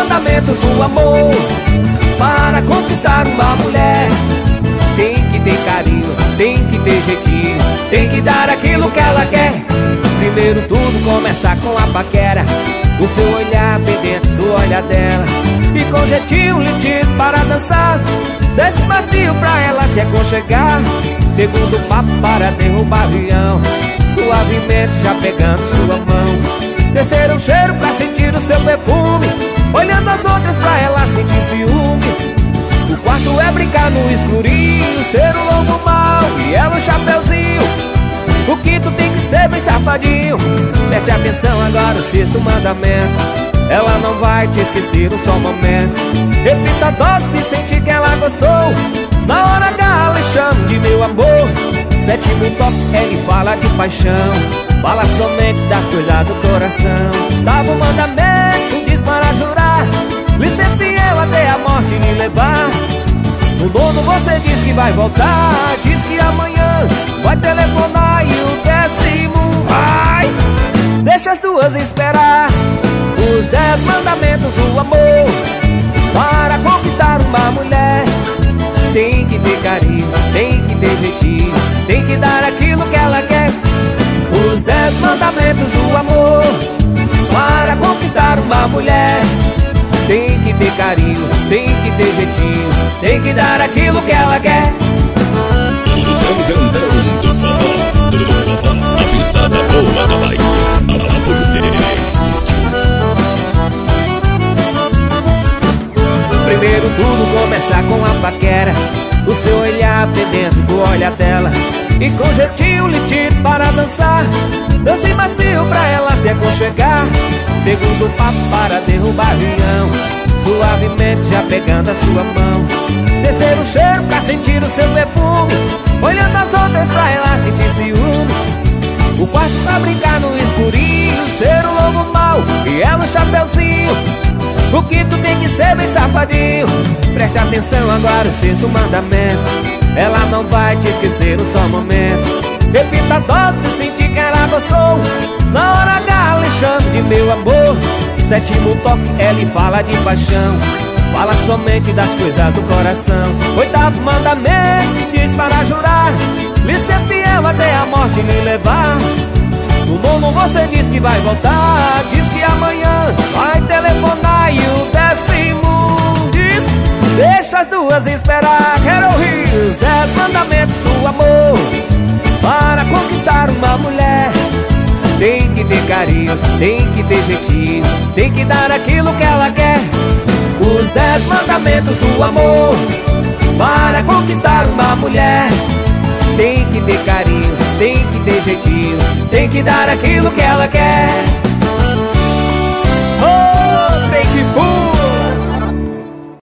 mandamentos do amor. Para conquistar uma mulher, tem que ter carinho, tem que ter jeitinho, tem que dar aquilo que ela quer. Primeiro tudo começa com a paquera, o seu olhar bem dentro do olhar dela, e com jeitinho lindo para dançar, desce macio pra ela se aconchegar. Segundo papo para derrubar avião, suavemente já pegando sua mão. Terceiro cheiro pra sentir o seu perfume, olhando as outras pra ela sentir ciúmes. O quarto é brincar no escurinho, ser um lobo mau e ela um chapeuzinho. O quinto tem que ser bem safadinho. Preste atenção agora, o sexto mandamento: ela não vai te esquecer um só momento. Repita a dose e sentir que ela gostou. Na hora H lhe chama de meu amor. Sétimo toque, ele fala de paixão, fala somente das coisas do coração. Oitavo mandamento diz para jurar, lhe ser fiel até a morte lhe levar. No nono você diz que vai voltar, diz que amanhã vai telefonar. E o décimo vai, deixa as duas esperar. Os 10 mandamentos do amor. Para conquistar uma mulher, tem que ter carinho, tem que ter jeitinho, tem que dar aquilo que ela quer. Os 10 mandamentos do amor. Para conquistar uma mulher, tem que ter carinho, tem que ter jeitinho, tem que dar aquilo que ela quer. Do forró, a pisada boa da Bahia. Apoio Tererê Estúdio. Primeiro tudo começa com a paquera, o seu olhar bem dentro do olhar dela, e com jeitinho lhe tiro para dançar, dance macio pra ela se aconchegar. Segundo papo para derrubar avião, suavemente já pegando a sua mão. Terceiro cheiro pra sentir o seu perfume, olhando as outras pra ela sentir ciúme. O quarto pra brincar no escurinho, ser um lobo mau e ela um chapeuzinho. O quinto tem que ser bem safadinho. Preste atenção agora, o sexto mandamento: ela não vai te esquecer um só momento. Repita a dose e sentir que ela gostou. Na hora H lhe chama de meu amor. Sétimo toque, ela fala de paixão, fala somente das coisas do coração. Oitavo mandamento diz para jurar, lhe ser fiel até a morte lhe levar. No nono você diz que vai voltar, diz que amanhã vai telefonar. E o décimo diz, deixa as duas esperar. Quero ouvir os 10 mandamentos do amor. Para conquistar uma mulher, tem que ter carinho, tem que ter jeitinho, tem que dar aquilo que ela quer. Os 10 mandamentos do amor. Para conquistar uma mulher, tem que ter carinho, tem que ter jeitinho, tem que dar aquilo que ela quer.